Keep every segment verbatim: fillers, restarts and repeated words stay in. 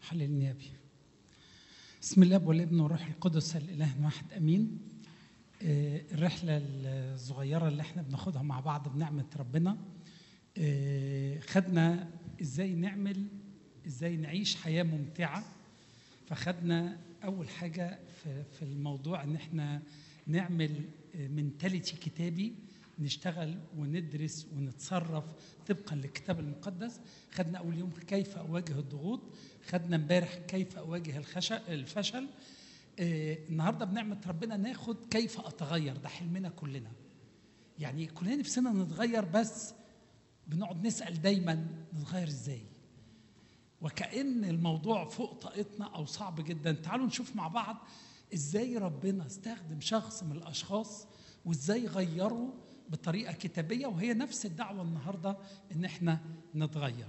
حل النيابي. بسم الله والابن والروح القدس الاله واحد امين. آه الرحله الصغيره اللي احنا بناخدها مع بعض بنعمه ربنا، آه خدنا ازاي نعمل ازاي نعيش حياه ممتعه. فخدنا اول حاجه في, في الموضوع ان احنا نعمل منتاليتي كتابي، نشتغل وندرس ونتصرف طبقا للكتاب المقدس. خدنا اول يوم كيف اواجه الضغوط، خدنا امبارح كيف اواجه الفشل. آه النهارده بنعمه ربنا ناخد كيف اتغير. ده حلمنا كلنا، يعني كلنا نفسنا نتغير، بس بنقعد نسال دايما نتغير ازاي، وكأن الموضوع فوق طاقتنا او صعب جدا. تعالوا نشوف مع بعض ازاي ربنا استخدم شخص من الاشخاص وازاي غيره بطريقه كتابيه، وهي نفس الدعوه النهارده ان احنا نتغير.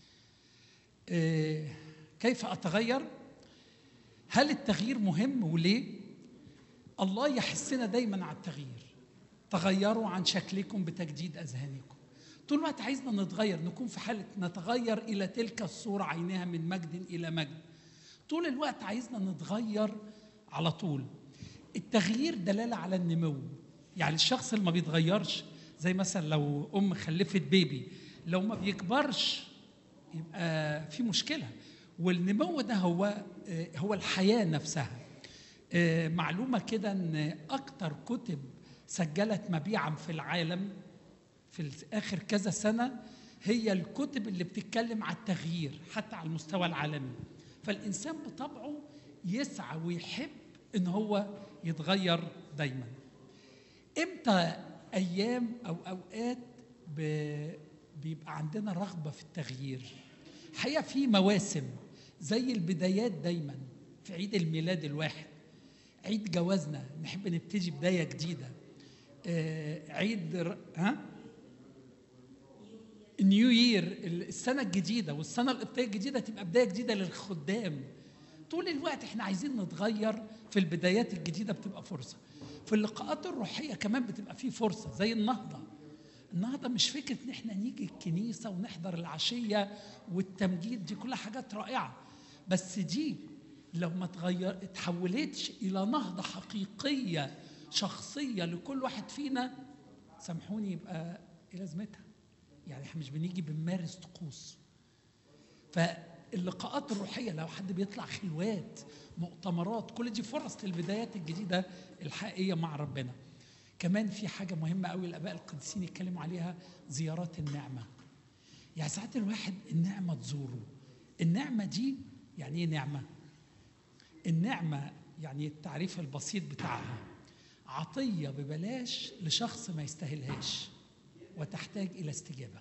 إيه كيف اتغير؟ هل التغيير مهم وليه؟ الله يحسنا دايما على التغيير. تغيروا عن شكلكم بتجديد اذهانكم. طول الوقت عايزنا نتغير، نكون في حاله نتغير الى تلك الصوره عينها من مجد الى مجد. طول الوقت عايزنا نتغير على طول. التغيير دلاله على النمو. يعني الشخص اللي ما بيتغيرش، زي مثلا لو ام خلفت بيبي، لو ما بيكبرش يبقى في مشكله. والنمو ده هو هو الحياه نفسها. معلومه كده ان اكتر كتب سجلت مبيعا في العالم في اخر كذا سنه هي الكتب اللي بتتكلم على التغيير حتى على المستوى العالمي. فالانسان بطبعه يسعى ويحب ان هو يتغير دايما. امتى ايام او اوقات بيبقى عندنا رغبه في التغيير؟ حقيقه في مواسم زي البدايات، دايما في عيد الميلاد الواحد، عيد جوازنا نحب نبتدي بدايه جديده. آه عيد ر... ها نيو يير، السنه الجديده والسنه القبطيه الجديده تبقى بدايه جديده للخدام. طول الوقت احنا عايزين نتغير. في البدايات الجديده بتبقى فرصه. في اللقاءات الروحيه كمان بتبقى فيه فرصه، زي النهضه. النهضه مش فكره ان احنا نيجي الكنيسه ونحضر العشيه والتمجيد، دي كلها حاجات رائعه، بس دي لو ما تغير اتحولتش الى نهضه حقيقيه شخصيه لكل واحد فينا، سامحوني، يبقى ايه لازمتها؟ يعني احنا مش بنيجي بنمارس طقوس. فاللقاءات الروحيه، لو حد بيطلع خلوات، مؤتمرات، كل دي فرص للبدايات الجديده الحقيقيه مع ربنا. كمان في حاجه مهمه قوي الاباء القديسين يتكلموا عليها، زيارات النعمه. يعني ساعات الواحد النعمه تزوره. النعمه دي يعني ايه نعمه؟ النعمه يعني التعريف البسيط بتاعها عطيه ببلاش لشخص ما يستاهلهاش وتحتاج الى استجابه.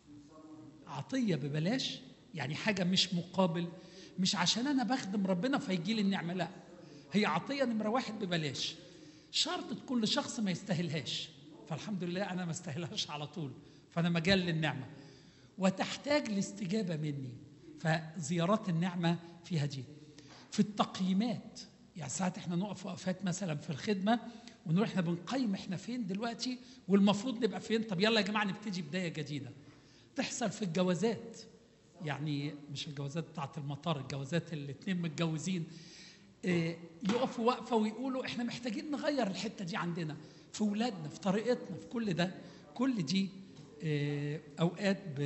عطيه ببلاش يعني حاجه مش مقابل، مش عشان انا بخدم ربنا فيجي لي النعمه، لا، هي عطيه نمره واحد ببلاش، شرط تكون لشخص ما يستاهلهاش. فالحمد لله انا ما استاهلهاش على طول، فانا مجال للنعمه، وتحتاج لاستجابه مني. فزيارات النعمه فيها دي. في التقييمات، يعني ساعات احنا نقف وقفات مثلا في الخدمه ونقول احنا بنقيم احنا فين دلوقتي والمفروض نبقى فين. طب يلا يا جماعه نبتدي بدايه جديده. تحصل في الجوازات، يعني مش الجوازات بتاعت المطار، الجوازات اللي اتنين متجوزين اه يقفوا وقفه ويقولوا احنا محتاجين نغير الحته دي عندنا في ولادنا، في طريقتنا، في كل ده. كل دي اه اوقات ب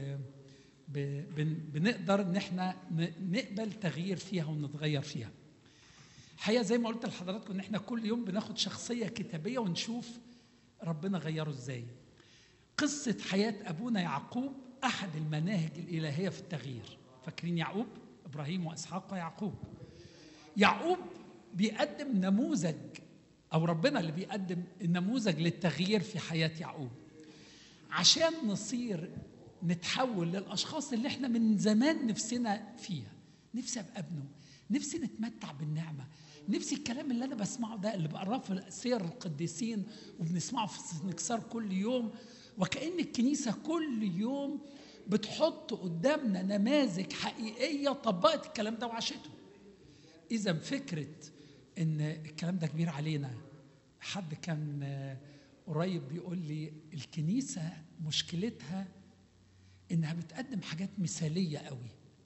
ب بنقدر ان احنا نقبل تغيير فيها ونتغير فيها. الحقيقه زي ما قلت لحضراتكم ان احنا كل يوم بناخد شخصيه كتابيه ونشوف ربنا غيره ازاي. قصه حياه ابونا يعقوب احد المناهج الالهيه في التغيير. فاكرين يعقوب؟ ابراهيم واسحاق ويعقوب. يعقوب بيقدم نموذج، او ربنا اللي بيقدم النموذج للتغيير في حياه يعقوب، عشان نصير نتحول للاشخاص اللي احنا من زمان نفسنا فيها. نفسي ابقى ابنه، نفسي نتمتع بالنعمه، نفسي الكلام اللي انا بسمعه ده اللي بقراه في سير القديسين وبنسمعه في السنكسار كل يوم، وكأن الكنيسه كل يوم بتحط قدامنا نماذج حقيقيه طبقت الكلام ده وعاشته. اذا فكره ان الكلام ده كبير علينا. حد كان قريب بيقول لي الكنيسه مشكلتها انها بتقدم حاجات مثاليه قوي.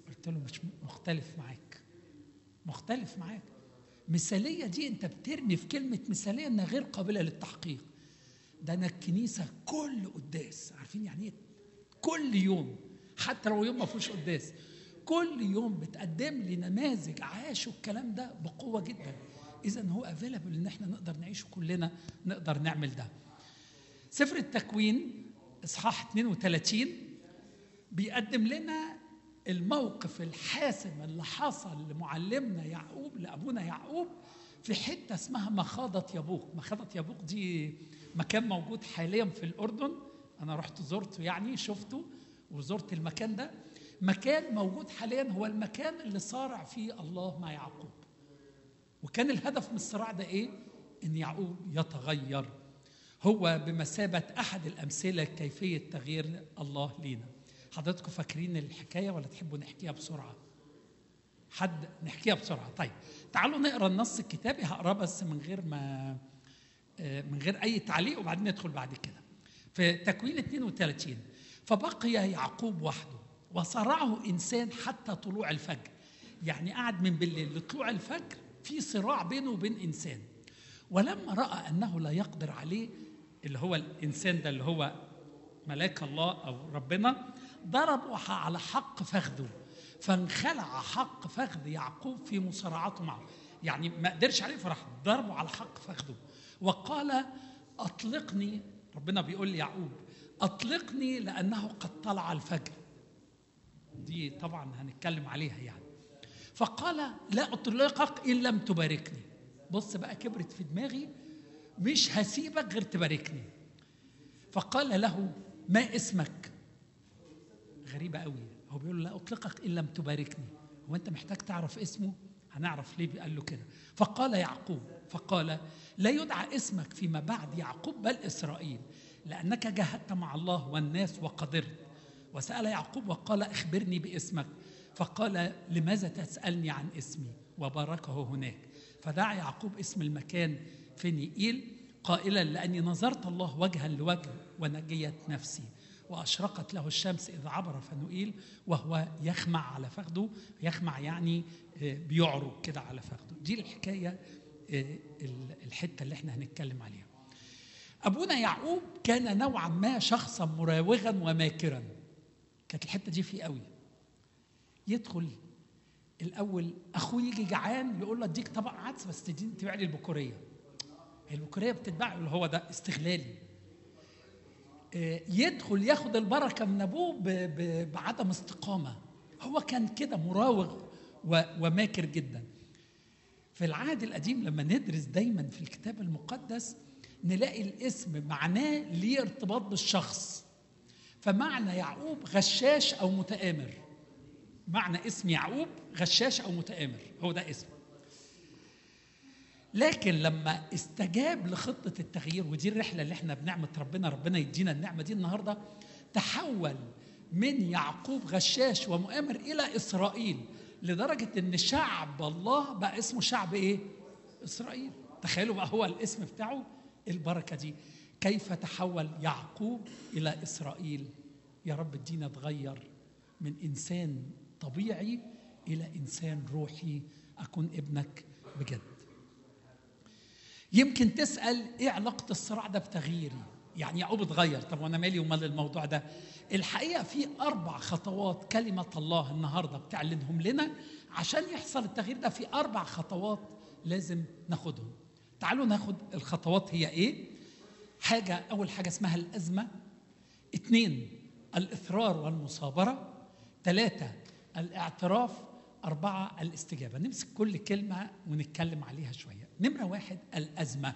قلت له مش مختلف معاك، مختلف معاك. مثالية دي انت بترمي في كلمة مثالية انها غير قابلة للتحقيق. ده انا الكنيسة كل قداس، عارفين يعني ايه؟ كل يوم، حتى لو يوم ما فيهوش قداس، كل يوم بتقدم لي نماذج عاشوا الكلام ده بقوة جدا. إذن هو افيلابل ان احنا نقدر نعيشه كلنا، نقدر نعمل ده. سفر التكوين اصحاح اثنين وثلاثين بيقدم لنا الموقف الحاسم اللي حصل لمعلمنا يعقوب، لأبونا يعقوب، في حتة اسمها مخاضة يبوق. مخاضة يبوق دي مكان موجود حاليا في الأردن، أنا رحت زرته يعني، شفته وزرت المكان ده. مكان موجود حاليا هو المكان اللي صارع فيه الله مع يعقوب. وكان الهدف من الصراع ده إيه؟ إن يعقوب يتغير. هو بمثابة أحد الأمثلة كيفية تغيير الله لينا. حضراتكم فاكرين الحكاية ولا تحبوا نحكيها بسرعة؟ حد نحكيها بسرعة. طيب تعالوا نقرأ النص الكتابي، هقرأ بس من غير ما من غير أي تعليق وبعدين ندخل بعد كده. في تكوين اثنين وثلاثين، فبقي يعقوب وحده وصرعه إنسان حتى طلوع الفجر. يعني قعد من بالليل لطلوع الفجر في صراع بينه وبين إنسان. ولما رأى أنه لا يقدر عليه، اللي هو الإنسان ده اللي هو ملاك الله أو ربنا، ضربوا على حق فخذه، فانخلع حق فخذ يعقوب في مصارعته معه. يعني ما قدرش عليه فراح ضربوا على حق فخذه وقال أطلقني. ربنا بيقول ليعقوب أطلقني لأنه قد طلع الفجر. دي طبعا هنتكلم عليها يعني. فقال لا أطلقك إن لم تباركني. بص بقى، كبرت في دماغي، مش هسيبك غير تباركني. فقال له ما اسمك؟ غريبة قوي، هو بيقول لا أطلقك إن لم تباركني. هو أنت محتاج تعرف اسمه؟ هنعرف ليه قال له كده. فقال يعقوب، فقال لا يدعى اسمك فيما بعد يعقوب بل إسرائيل، لأنك جاهدت مع الله والناس وقدرت. وسأل يعقوب وقال اخبرني باسمك. فقال لماذا تسألني عن اسمي؟ وباركه هناك. فدعا يعقوب اسم المكان فنيئيل قائلا لأني نظرت الله وجها لوجه ونجيت نفسي. وأشرقت له الشمس إذ عبر فنوئيل وهو يخمع على فخذه. يخمع يعني بيعرج كده على فخذه. دي الحكاية، الحتة اللي احنا هنتكلم عليها. أبونا يعقوب كان نوعا ما شخصا مراوغا وماكرا. كانت الحتة دي فيه قوي. يدخل الأول أخوه يجي جعان يقول له اديك طبق عدس بس تبيع لي البكورية. هي البكورية بتتباع، اللي هو ده استغلالي. يدخل ياخد البركة من أبوه بعدم استقامة. هو كان كده مراوغ وماكر جدا. في العهد القديم لما ندرس دايما في الكتاب المقدس نلاقي الاسم معناه ليه ارتباط بالشخص. فمعنى يعقوب غشاش أو متآمر. معنى اسم يعقوب غشاش أو متآمر، هو ده اسم. لكن لما استجاب لخطة التغيير، ودي الرحلة اللي احنا بنعمة ربنا، ربنا يدينا النعمة دي النهاردة، تحول من يعقوب غشاش ومؤامر إلى إسرائيل، لدرجة إن شعب الله بقى اسمه شعب إيه؟ إسرائيل. تخيلوا بقى هو الاسم بتاعه البركة دي. كيف تحول يعقوب إلى إسرائيل؟ يا رب ادينا تغير من إنسان طبيعي إلى إنسان روحي، أكون ابنك بجد. يمكن تسأل إيه علاقة الصراع ده بتغييري؟ يعني يعقوب اتغير، طب وأنا مالي ومال الموضوع ده؟ الحقيقة في أربع خطوات كلمة الله النهاردة بتعلنهم لنا عشان يحصل التغيير ده. في أربع خطوات لازم ناخدهم. تعالوا ناخد الخطوات. هي إيه؟ حاجة، أول حاجة اسمها الأزمة. اثنين الإثرار والمصابرة. ثلاثة الاعتراف. أربعة الاستجابة. نمسك كل كلمة ونتكلم عليها شوية. نمرة واحد الأزمة.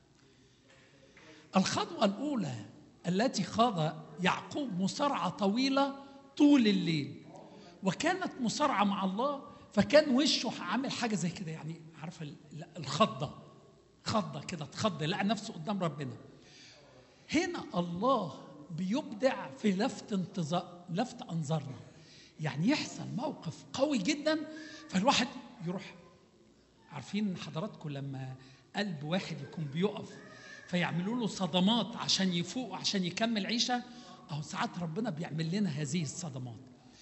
الخطوة الأولى التي خاض يعقوب مصارعة طويلة طول الليل، وكانت مصارعة مع الله، فكان وشه عامل حاجة زي كده، يعني عارفة الخضة، خضة كده، تخض لقى نفسه قدام ربنا. هنا الله بيبدع في لفت انتظار، لفت أنظارنا. يعني يحصل موقف قوي جدا فالواحد يروح. عارفين حضراتكم لما قلب واحد يكون بيقف فيعملوا له صدمات عشان يفوق عشان يكمل عيشة؟ أو ساعات ربنا بيعمل لنا هذه الصدمات.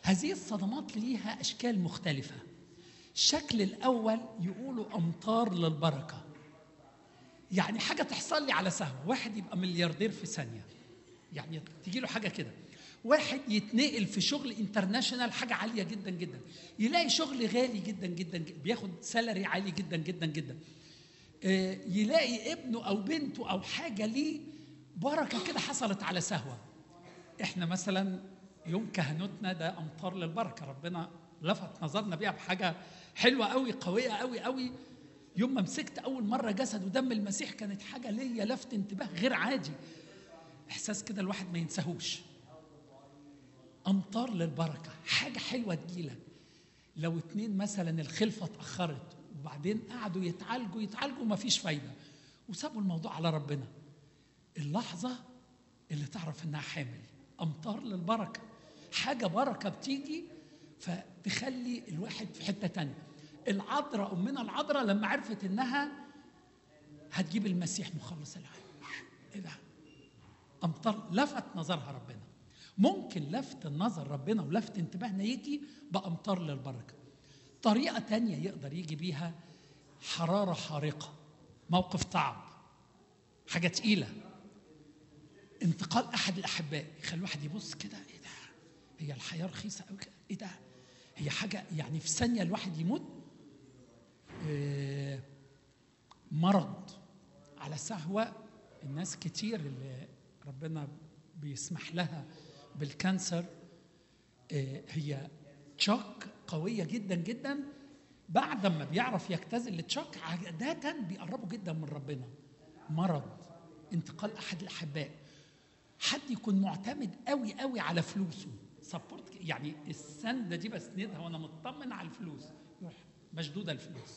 هذه الصدمات ليها أشكال مختلفة. الشكل الأول يقولوا أمطار للبركة، يعني حاجة تحصل لي على سهم، واحد يبقى ملياردير في ثانية، يعني تيجي له حاجة كده، واحد يتنقل في شغل انترناشونال حاجة عالية جدا جدا، يلاقي شغل غالي جدا جدا, جداً بياخد سالري عالي جدا جدا جدا، يلاقي ابنه أو بنته أو حاجة ليه بركة كده حصلت على سهوة. احنا مثلا يوم كهنوتنا ده أمطار للبركة، ربنا لفت نظرنا بيها بحاجة حلوة قوي قوية قوي قوي. يوم ما مسكت أول مرة جسد ودم المسيح كانت حاجة ليا لفت انتباه غير عادي، إحساس كده الواحد ما ينساهوش. أمطار للبركة حاجة حلوة تجيلك. لو اتنين مثلا الخلفة اتأخرت وبعدين قعدوا يتعالجوا يتعالجوا وما فيش فايدة وسابوا الموضوع على ربنا، اللحظة اللي تعرف إنها حامل أمطار للبركة، حاجة بركة بتيجي فتخلي الواحد في حتة تانية. العذراء أمنا العذراء لما عرفت إنها هتجيب المسيح مخلص العالم، إيه ده؟ أمطار لفت نظرها ربنا. ممكن لفت النظر ربنا ولفت انتباهنا يجي بأمطار للبركة. طريقة تانية يقدر يجي بيها حرارة حارقة، موقف صعب، حاجة تقيلة، انتقال أحد الأحباء، يخلي الواحد يبص كده، إيه ده؟ هي الحياة رخيصة أوي كده؟ إيه ده؟ هي حاجة يعني في ثانية الواحد يموت. إيه مرض على سهوة، الناس كتير اللي ربنا بيسمح لها بالكانسر إيه هي تشوك قوية جدا جدا. بعد ما بيعرف يختزل التشوك عادة بيقربوا جدا من ربنا. مرض، انتقال أحد الأحباء، حد يكون معتمد قوي قوي على فلوسه، سبورت، يعني السندة دي بسندها وانا مطمن على الفلوس، يروح مشدودة الفلوس.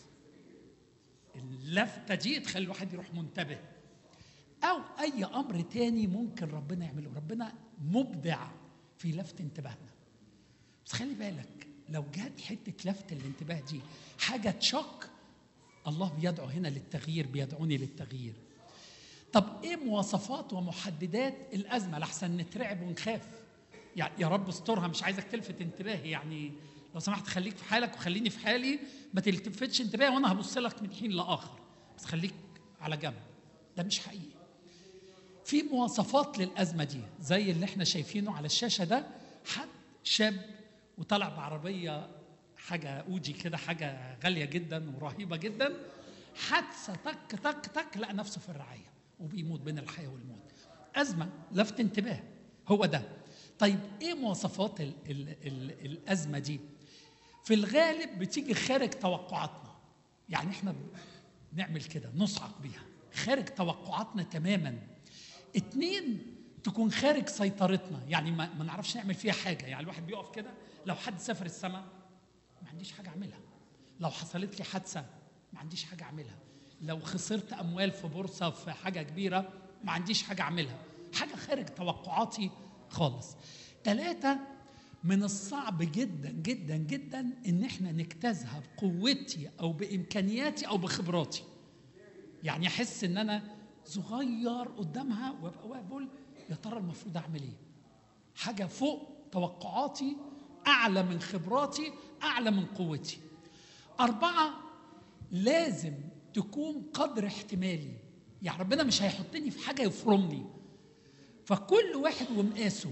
اللفتة دي تخلي الواحد يروح منتبه. أو أي أمر تاني ممكن ربنا يعمله، ربنا مبدع في لفت انتباهنا. بس خلي بالك لو جات حتة لفت الانتباه دي حاجة تشك، الله بيدعو هنا للتغيير، بيدعوني للتغيير. طب إيه مواصفات ومحددات الأزمة لحسن نترعب ونخاف؟ يعني يا رب استرها، مش عايزك تلفت انتباهي، يعني لو سمحت خليك في حالك وخليني في حالي، ما تلتفتش انتباهي وانا هبص لك من حين لاخر، بس خليك على جنب. ده مش حقيقي. في مواصفات للازمه دي زي اللي احنا شايفينه على الشاشه ده، حد شاب وطلع بعربيه حاجه اوجي كده، حاجه غاليه جدا ورهيبه جدا، حادثه تك تك تك لقى نفسه في الرعايه وبيموت بين الحياه والموت. ازمه لفت انتباه، هو ده. طيب ايه مواصفات ال ال ال الازمه دي؟ في الغالب بتيجي خارج توقعاتنا، يعني احنا نعمل كده نصعق بيها خارج توقعاتنا تماما. اتنين، تكون خارج سيطرتنا، يعني ما, ما نعرفش نعمل فيها حاجه. يعني الواحد بيقف كده، لو حد سافر السماء ما عنديش حاجه اعملها، لو حصلت لي حادثه ما عنديش حاجه اعملها، لو خسرت اموال في بورصه في حاجه كبيره ما عنديش حاجه اعملها، حاجه خارج توقعاتي خالص. ثلاثة، من الصعب جدا جدا جدا ان احنا نجتازها بقوتي او بامكانياتي او بخبراتي. يعني احس ان انا صغير قدامها وابقى واقف بقول يا ترى المفروض اعمل ايه؟ حاجه فوق توقعاتي، اعلى من خبراتي، اعلى من قوتي. أربعة، لازم تكون قدر احتمالي، يعني ربنا مش هيحطني في حاجه يفرمني، فكل واحد ومقاسه.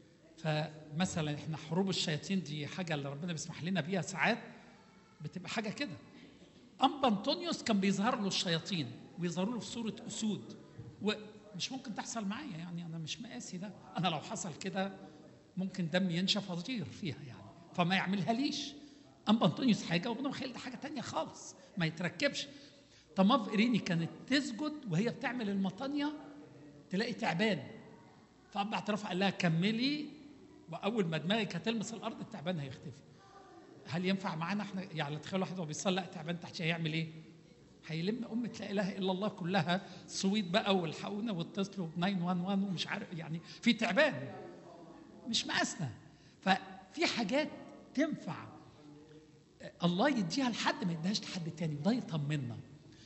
فمثلا احنا حروب الشياطين دي حاجه اللي ربنا بيسمح لنا بيها ساعات، بتبقى حاجه كده. أنبا أنطونيوس كان بيظهر له الشياطين ويظهروا له في صوره اسود، ومش ممكن تحصل معايا، يعني انا مش مقاسي ده، انا لو حصل كده ممكن دمي ينشف اطير فيها يعني، فما يعملها ليش. أنبا أنطونيوس حاجه وابن مخيل ده حاجه تانية خالص، ما يتركبش. طماف إيريني كانت تسجد وهي بتعمل المطانيه تلاقي تعبان، فأب اعترف قال لها كملي، واول ما دماغك هتلمس الارض التعبان هيختفي. هل ينفع معانا احنا؟ يعني تخيل واحد وهو بيصلي لقى تعبان تحت، هيعمل ايه؟ هيلم امه لا اله الا الله كلها سويت بقى والحقونا واتصلوا ب تسعة واحد واحد ومش عارف، يعني في تعبان مش مقاسنا. ففي حاجات تنفع الله يديها لحد ما يديهاش لحد تاني، وده يطمنا.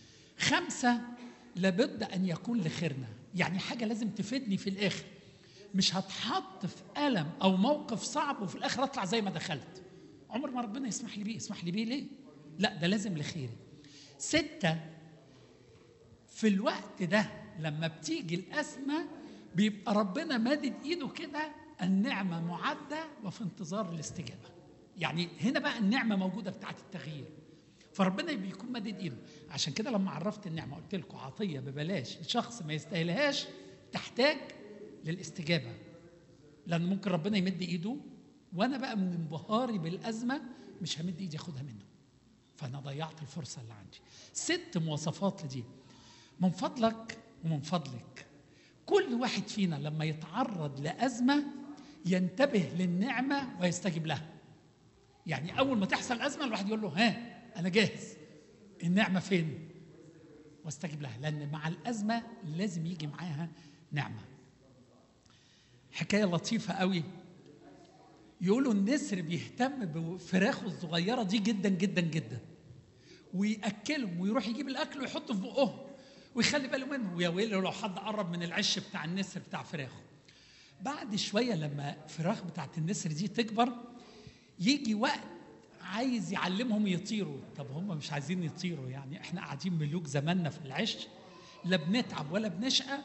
خمسة، لابد ان يكون لخيرنا، يعني حاجه لازم تفيدني في الاخر. مش هتحط في ألم أو موقف صعب وفي الآخر أطلع زي ما دخلت. عمر ما ربنا يسمح لي بيه. يسمح لي بيه ليه؟ لا، ده لازم لخيري. ستة، في الوقت ده لما بتيجي الأزمة بيبقى ربنا مادد إيده كده، النعمة معدة وفي انتظار الاستجابة. يعني هنا بقى النعمة موجودة بتاعت التغيير، فربنا بيكون مادد إيده. عشان كده لما عرفت النعمة قلت لكم عطية ببلاش لشخص ما يستاهلهاش تحتاج للاستجابة، لأن ممكن ربنا يمد إيده وأنا بقى من انبهاري بالأزمة مش همد إيدي أخدها منه، فأنا ضيعت الفرصة اللي عندي. ست مواصفات لدي. من فضلك ومن فضلك كل واحد فينا لما يتعرض لأزمة ينتبه للنعمة ويستجيب لها. يعني أول ما تحصل أزمة الواحد يقول له ها أنا جاهز، النعمة فين؟ واستجيب لها، لأن مع الأزمة لازم يجي معاها نعمة. حكاية لطيفة قوي، يقولوا النسر بيهتم بفراخه الصغيرة دي جدا جدا جدا، ويأكلهم ويروح يجيب الأكل ويحطه في بقهم ويخلي باله منه، ويا ويله لو حد قرب من العش بتاع النسر بتاع فراخه. بعد شوية لما الفراخ بتاعت النسر دي تكبر يجي وقت عايز يعلمهم يطيروا. طب هم مش عايزين يطيروا، يعني احنا قاعدين ملوك زماننا في العش، لا بنتعب ولا بنشقى،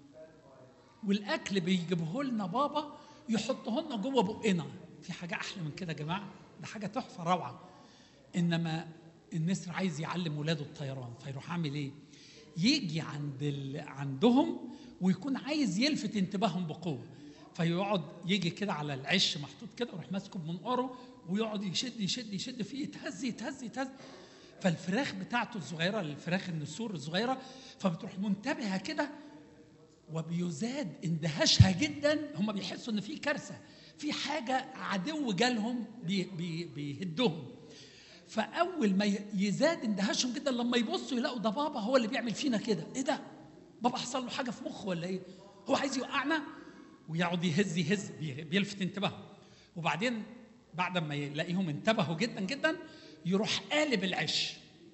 والاكل بيجيبه لنا بابا يحطه لنا جوه بقنا. في حاجه احلى من كده يا جماعه؟ ده حاجه تحفه روعه. انما النسر عايز يعلم ولاده الطيران، فيروح عامل ايه؟ يجي عند ال... عندهم ويكون عايز يلفت انتباههم بقوه، فيقعد يجي كده على العش محطوط كده ويروح ماسكه بمنقاره ويقعد يشد يشد يشد فيه، يتهز يتهز يتهز. فالفراخ بتاعته الصغيره، الفراخ النسور الصغيره، فبتروح منتبهه كده وبيزداد اندهاشها جدا. هم بيحسوا ان في كارثه، في حاجه عدو جالهم بي بي بيهدهم. فاول ما يزداد اندهاشهم جدا لما يبصوا يلاقوا ده بابا هو اللي بيعمل فينا كده. ايه ده؟ بابا حصل له حاجه في مخه ولا ايه؟ هو عايز يوقعنا؟ ويقعد يهز يهز بيلفت انتباههم. وبعدين بعد ما يلاقيهم انتبهوا جدا جدا يروح قالب العش،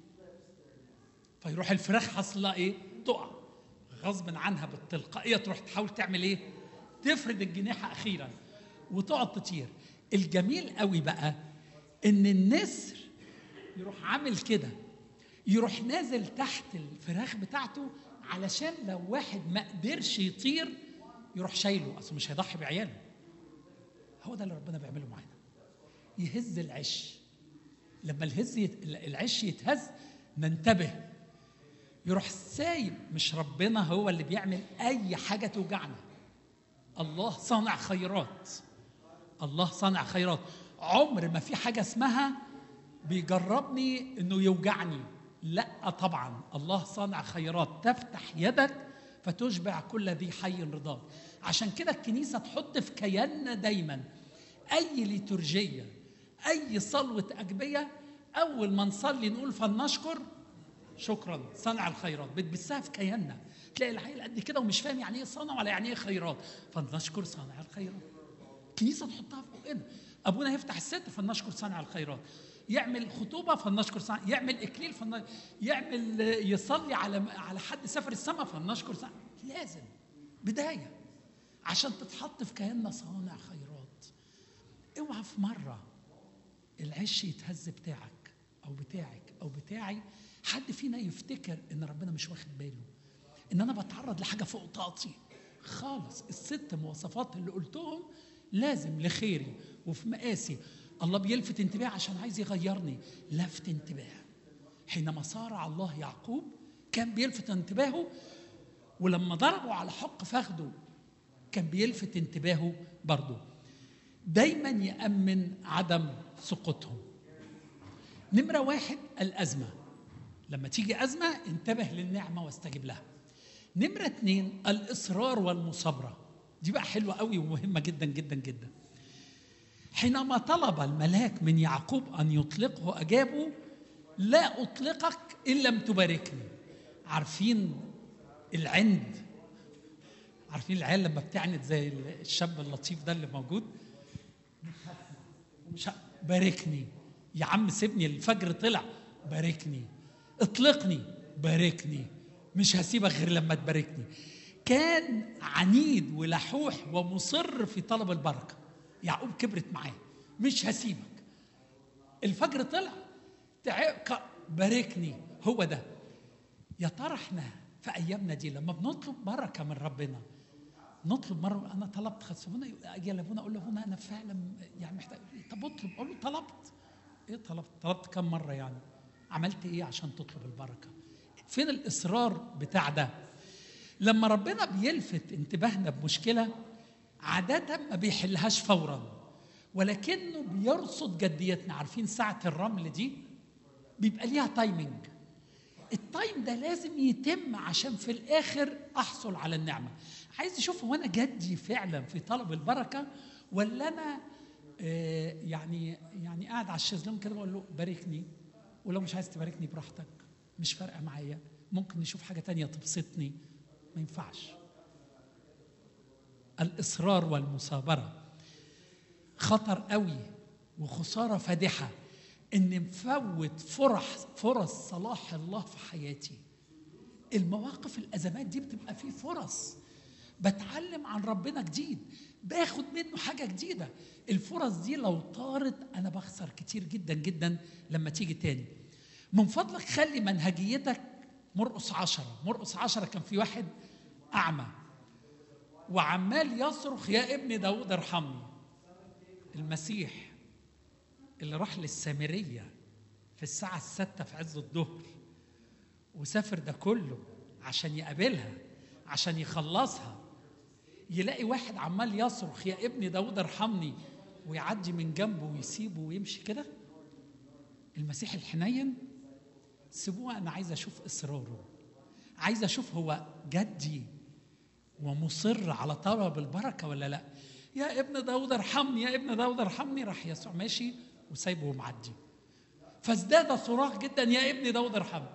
فيروح الفراخ حصلها ايه؟ تقع غصب عنها بالتلقائيه، تروح تحاول تعمل ايه؟ تفرد الجناح اخيرا وتقعد تطير. الجميل قوي بقى ان النسر يروح عامل كده، يروح نازل تحت الفراخ بتاعته علشان لو واحد ما قدرش يطير يروح شايله، اصل مش هيضحي بعياله. هو ده اللي ربنا بيعمله معانا، يهز العش. لما الهز يت... العش يتهز ننتبه، يروح سايب. مش ربنا هو اللي بيعمل اي حاجه توجعنا، الله صانع خيرات. الله صانع خيرات. عمر ما في حاجه اسمها بيجربني انه يوجعني، لا طبعا. الله صانع خيرات، تفتح يدك فتشبع كل ذي حي رضاك. عشان كده الكنيسه تحط في كياننا دايما اي ليتورجيه، اي صلوه اجبيه، اول ما نصلي نقول فلنشكر شكرا صانع الخيرات. بتبثها في كياننا، تلاقي العيل قد كده ومش فاهم يعني ايه صانع ولا يعني ايه خيرات. فلنشكر صانع الخيرات. الكنيسه تحطها في بقنا. ابونا يفتح الستر فلنشكر صانع الخيرات، يعمل خطوبه فلنشكر صانع، يعمل اكليل فلنشكر، يعمل يصلي على على حد سافر السماء فلنشكر صانع. لازم بدايه عشان تتحط في كياننا صانع خيرات. اوعى في مره العش يتهز بتاعك او بتاعك او بتاعي، حد فينا يفتكر ان ربنا مش واخد باله، ان انا بتعرض لحاجه فوق طاقتي خالص. الست مواصفات اللي قلتهم لازم لخيري وفي مقاسي. الله بيلفت انتباه عشان عايز يغيرني، لفت انتباه. حينما صارع الله يعقوب كان بيلفت انتباهه، ولما ضربوا على حق فخده كان بيلفت انتباهه برضه. دايما يأمن عدم سقوطهم. نمرة واحد الأزمة، لما تيجي أزمة انتبه للنعمة واستجب لها. نمرة اتنين الإصرار والمصابرة، دي بقى حلوة قوي ومهمة جدا جدا جدا. حينما طلب الملاك من يعقوب أن يطلقه أجابه لا أطلقك إن لم تباركني. عارفين العند؟ عارفين العيال لما بتعند زي الشاب اللطيف ده اللي موجود؟ مش باركني يا عم، سيبني الفجر طلع، باركني، اطلقني، باركني، مش هسيبك غير لما تباركني. كان عنيد ولحوح ومصر في طلب البركة. يعقوب كبرت معاه، مش هسيبك. الفجر طلع، تعب، باركني. هو ده. يا ترى احنا في ايامنا دي لما بنطلب بركه من ربنا، نطلب مره انا طلبت خسفونا، اجي لابونا اقول له ابونا انا فعلا يعني محتاج. طب اطلب. اقول له طلبت ايه؟ طلبت طلبت كم مره يعني؟ عملت ايه عشان تطلب البركه؟ فين الاصرار بتاع ده؟ لما ربنا بيلفت انتباهنا بمشكله عاده ما بيحلهاش فورا، ولكنه بيرصد جديتنا. عارفين ساعه الرمل دي بيبقى ليها تايمنج. التايم ده لازم يتم عشان في الاخر احصل على النعمه. عايز اشوف هو انا جدي فعلا في طلب البركه، ولا انا آه يعني يعني قاعد على الشезлونج كده بقول له باركني، ولو مش عايز تباركني براحتك، مش فارقه معايا، ممكن نشوف حاجه تانية تبسطني. ما ينفعش. الاصرار والمثابره خطر قوي وخساره فادحه، ان مفوت فرح فرص صلاح الله في حياتي. المواقف الازمات دي بتبقى فيه فرص بتعلم عن ربنا جديد، باخد منه حاجه جديده. الفرص دي لو طارت انا بخسر كتير جدا جدا لما تيجي تاني. من فضلك خلي منهجيتك مرقس عشرة. مرقس عشرة كان في واحد اعمى وعمال يصرخ يا ابن داود ارحمني. المسيح اللي راح للسامرية في الساعة الستة في عز الظهر وسافر ده كله عشان يقابلها، عشان يخلصها، يلاقي واحد عمال يصرخ يا ابن داود ارحمني ويعدي من جنبه ويسيبه ويمشي كده؟ المسيح الحنين سيبوه. أنا عايز أشوف إصراره، عايز أشوف هو جدي ومصر على طلب البركة ولا لا. يا ابن داود ارحمني، يا ابن داود ارحمني. راح يسوع ماشي وسايبه ومعدي، فازداد صراخ جدا يا ابن داود ارحمني.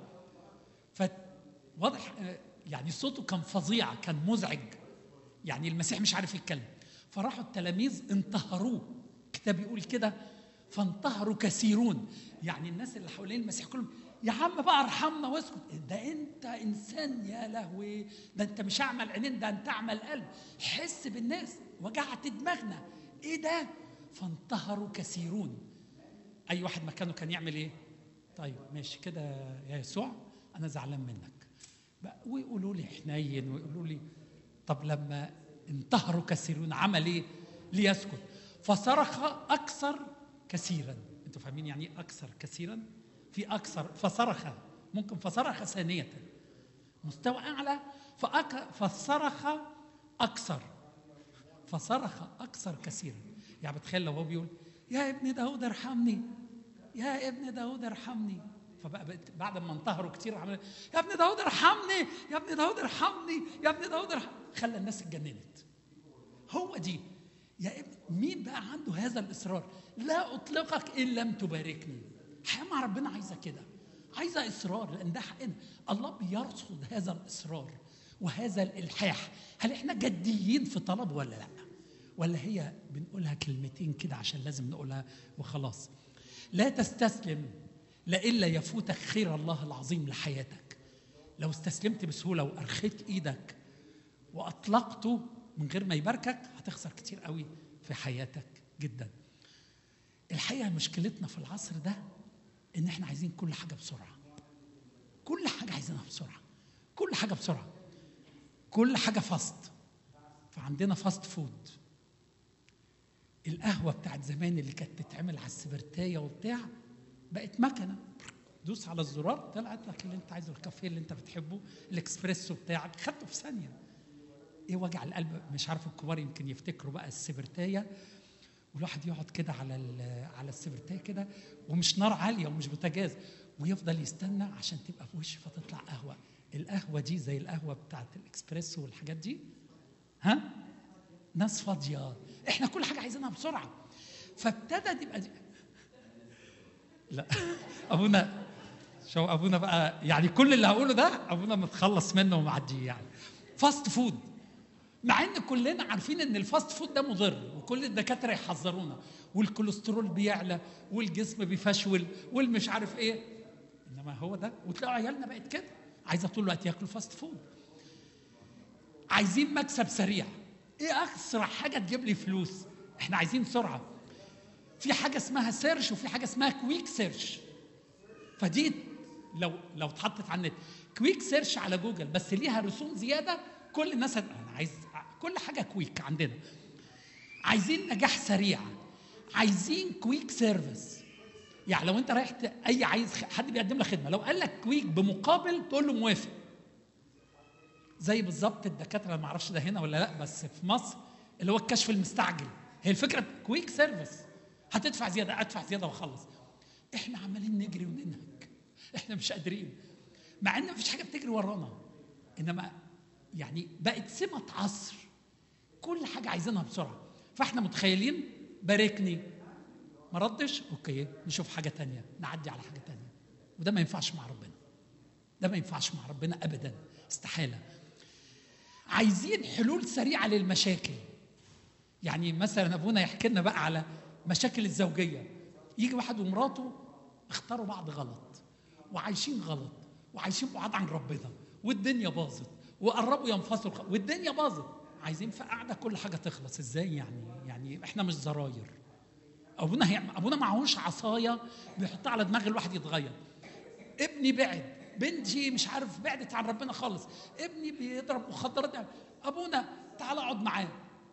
فواضح يعني صوته كان فظيع، كان مزعج، يعني المسيح مش عارف يتكلم. فراحوا التلاميذ انتهروه، الكتاب يقول كده فانتهروا كثيرون. يعني الناس اللي حوالين المسيح كلهم يا عم بقى ارحمنا واسكت. ده انت انسان يا لهوي، ده انت مش اعمل عينين، ده انت اعمل قلب، حس بالناس، وجعت دماغنا، ايه ده؟ فانتهروا كثيرون. اي واحد مكانه كان يعمل ايه؟ طيب ماشي كده يا يسوع انا زعلان منك بقى، ويقولوا لي حنين ويقولوا لي. طب لما انتهروا كثيرون عمل ايه؟ ليسكت. فصرخ اكثر كثيرا. انتوا فاهمين يعني ايه اكثر كثيرا؟ في اكثر فصرخ، ممكن فصرخ ثانيه مستوى اعلى. فأك... فصرخ اكثر فصرخ اكثر كثيرا. يعني بتخيل لو هو بيقول يا ابن داود ارحمني، يا ابن داود ارحمني، فبقى بعد ما انتهروا كتير عمل يا ابن داود ارحمني، يا ابن داود ارحمني، يا ابن داود ارحمني. خلى الناس اتجننت. هو دي يا ابن. مين بقى عنده هذا الاصرار؟ لا اطلقك ان لم تباركني. الحياه مع ربنا عايزه كده، عايزه اصرار، لان ده حقنا. الله بيرصد هذا الاصرار وهذا الالحاح. هل احنا جديين في طلب ولا لا؟ ولا هي بنقولها كلمتين كده عشان لازم نقولها وخلاص؟ لا تستسلم لإلا يفوتك خير الله العظيم لحياتك. لو استسلمت بسهوله وارخيت ايدك واطلقته من غير ما يباركك هتخسر كتير قوي في حياتك جدا. الحقيقه مشكلتنا في العصر ده ان احنا عايزين كل حاجه بسرعه، كل حاجه عايزينها بسرعه، كل حاجه بسرعه، كل حاجه فاست. فعندنا فاست فود. القهوه بتاعت زمان اللي كانت تتعمل على السبرتايه وبتاع بقت مكنه، دوس على الزرار طلعت لك اللي انت عايزه، الكافيه اللي انت بتحبه، الاكسبريسو بتاعك خدته في ثانيه. ايه وجع القلب؟ مش عارف الكبار يمكن يفتكروا بقى السبرتايه، والواحد يقعد كده على على السبرتايه كده، ومش نار عاليه ومش بوتاجاز، ويفضل يستنى عشان تبقى في وشه فتطلع قهوه. القهوه دي زي القهوه بتاعت الاكسبريسو والحاجات دي، ها؟ ناس فاضيه. احنا كل حاجه عايزينها بسرعه. فابتدى يبقى دي. لا ابونا شو ابونا بقى يعني كل اللي هقوله ده ابونا متخلص منه ومعديه. يعني فاست فود، مع ان كلنا عارفين ان الفاست فود ده مضر، وكل الدكاتره يحذرونا، والكوليسترول بيعلى والجسم بيفشول والمش عارف ايه، انما هو ده. وتلاقوا عيالنا بقت كده عايزه طول الوقت ياكلوا فاست فود. عايزين مكسب سريع. ايه اسرع حاجه تجيب لي فلوس؟ احنا عايزين سرعه. في حاجه اسمها سيرش وفي حاجه اسمها كويك سيرش. فدي لو لو اتحطت على النت كويك سيرش على جوجل بس ليها رسوم زياده، كل الناس انا عايز كل حاجه كويك عندنا. عايزين نجاح سريع، عايزين كويك سيرفيس. يعني لو انت رايح اي عايز حد بيقدم لك خدمه، لو قال لك كويك بمقابل تقول له موافق. زي بالظبط الدكاتره، ما اعرفش ده هنا ولا لا، بس في مصر اللي هو الكشف المستعجل، هي الفكره كويك سيرفيس. هتدفع زياده ادفع زياده واخلص. احنا عمالين نجري وننهك، احنا مش قادرين، مع ان مفيش حاجه بتجري ورانا، انما يعني بقت سمه عصر، كل حاجه عايزينها بسرعه. فاحنا متخيلين باركني، ما ردش، اوكي نشوف حاجه تانية، نعدي على حاجه تانية. وده ما ينفعش مع ربنا، ده ما ينفعش مع ربنا ابدا، استحاله. عايزين حلول سريعه للمشاكل. يعني مثلا ابونا يحكي لنا بقى على مشاكل الزوجيه، يجي واحد ومراته اختاروا بعض غلط وعايشين غلط وعايشين بعاد عن ربنا والدنيا باظت وقربوا ينفصلوا والدنيا باظت، عايزين في قعده كل حاجه تخلص. ازاي يعني؟ يعني احنا مش زراير. ابونا هي ابونا معهوش عصايه بيحطها على دماغ الواحد يتغير. ابني بعد، بنتي مش عارف بعدت عن ربنا خالص، ابني بيضرب مخدرات، ابونا تعال اقعد معاه.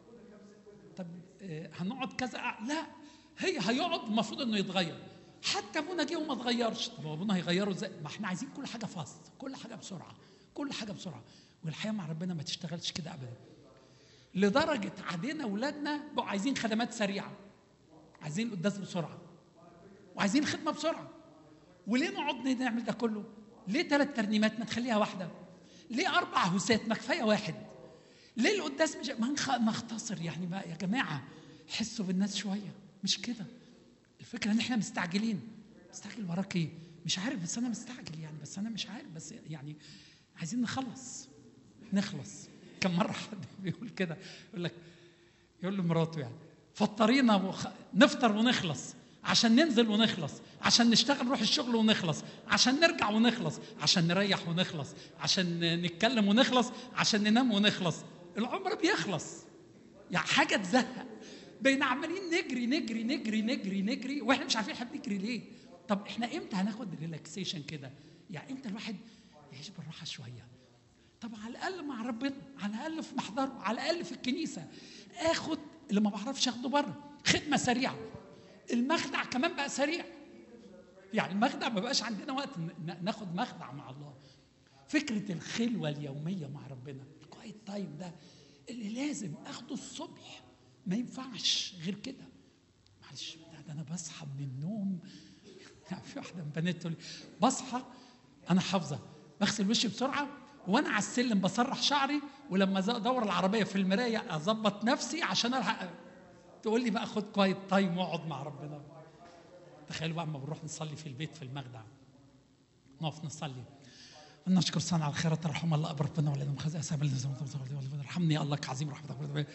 طب اه هنقعد كذا؟ لا، هي هيقعد المفروض انه يتغير. حتى ابونا جه وما اتغيرش، طب ابونا هيغيره ازاي؟ ما احنا عايزين كل حاجه فاست، كل حاجه بسرعه، كل حاجه بسرعه. والحياه مع ربنا ما تشتغلش كده ابدا. لدرجه عدينا اولادنا بقوا عايزين خدمات سريعه، عايزين القداس بسرعه وعايزين خدمه بسرعه. وليه نقعد نعمل ده كله؟ ليه ثلاث ترنيمات ما تخليها واحده؟ ليه اربع هوسات ما كفايه واحد؟ ليه القداس مش ما نختصر؟ يعني بقى يا جماعه حسوا بالناس شويه، مش كده. الفكره ان احنا مستعجلين. مستعجل وراك ايه؟ مش عارف، بس انا مستعجل يعني، بس انا مش عارف، بس يعني عايزين نخلص نخلص. كم مره حد بيقول كده، يقول لك يقول لمراته يعني فطرينا وخ... نفطر ونخلص عشان ننزل ونخلص، عشان نشتغل نروح الشغل ونخلص، عشان نرجع ونخلص، عشان نريح ونخلص، عشان نتكلم ونخلص، عشان ننام ونخلص. العمر بيخلص، يعني حاجه تزهق. بقينا عمالين نجري نجري نجري نجري نجري واحنا مش عارفين احنا بنجري ليه. طب احنا امتى هناخد ريلاكسيشن كده؟ يعني امتى الواحد يعيش بالراحه شويه؟ طب على الاقل مع ربنا، على الاقل في محضره، على الاقل في الكنيسه اخد اللي ما بعرفش اخده بره. خدمه سريعه، المخدع كمان بقى سريع. يعني المخدع ما بقاش عندنا وقت ناخد مخدع مع الله. فكره الخلوه اليوميه مع ربنا، الكوايت تايم ده اللي لازم اخده الصبح، ما ينفعش غير كده. معلش ده انا بصحى من النوم، يعني في واحده من بنات تقول لي بصحى انا حافظه بغسل وشي بسرعه وانا على السلم بسرح شعري، ولما ادور العربيه في المرايه اظبط نفسي عشان الحق. تقول لي بقى خد كوايت تايم واقعد مع ربنا. تخيلوا بقى اما بنروح نصلي في البيت في المخدع، نقف نصلي نشكر سنة على الخيرات الرحمة الله أبر ربنا ولا مخزي أسامي ارحمني يا الله كعظيم رحمتك.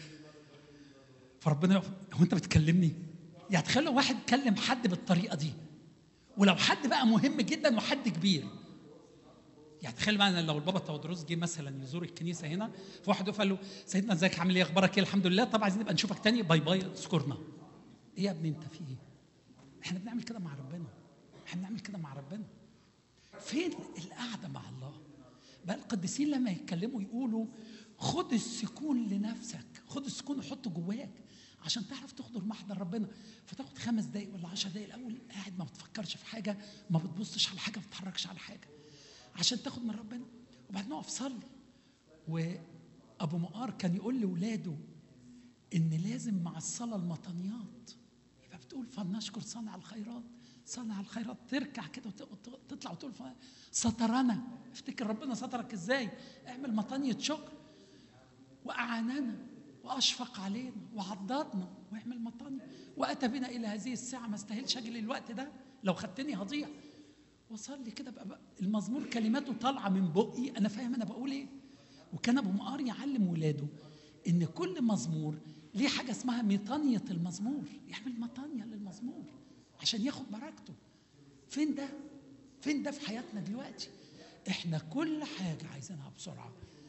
فربنا يقف، هو أنت بتكلمني؟ يعني تخيل لو واحد كلم حد بالطريقة دي، ولو حد بقى مهم جدا وحد كبير. يعني تخيل معنا لو البابا تودروس جه مثلا يزور الكنيسة هنا، فواحد يقف قال له سيدنا ازيك عامل ايه اخبارك ايه؟ الحمد لله، طب عايزين نبقى نشوفك تاني، باي باي اذكرنا. ايه يا ابني انت في ايه؟ احنا بنعمل كده مع ربنا، احنا بنعمل كده مع ربنا. فين القعده مع الله؟ بقى القديسين لما يتكلموا يقولوا خد السكون لنفسك، خد السكون وحطه جواك عشان تعرف تحضر محضر ربنا. فتاخد خمس دقايق ولا عشر دقايق الاول قاعد ما بتفكرش في حاجه، ما بتبصش على حاجه، ما بتتحركش على حاجه، عشان تاخد من ربنا. وبعدين نقف صلي. وابو مقار كان يقول لاولاده ان لازم مع الصلاه المطنيات، يبقى بتقول فلنشكر صانع الخيرات، صانع الخيرات، تركع كده وتطلع وتقول سترنا. افتكر ربنا سترك ازاي، اعمل مطنيه شكر. واعاننا واشفق علينا وعضدنا واعمل مطنيه، واتى بنا الى هذه الساعه، ما استاهلش اجي الوقت ده، لو خدتني هضيع. وصلي كده بقى, بقى المزمور كلماته طالعه من بقي انا فاهم انا بقول ايه. وكان ابو مقار يعلم ولاده ان كل مزمور ليه حاجه اسمها مطانيه المزمور، يعمل مطانيه للمزمور عشان ياخد بركته. فين ده؟ فين ده في حياتنا دلوقتي؟ احنا كل حاجه عايزينها بسرعه.